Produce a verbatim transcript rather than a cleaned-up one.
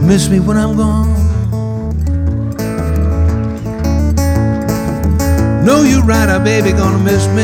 miss me when I'm gone. No, you're right, our baby gonna miss me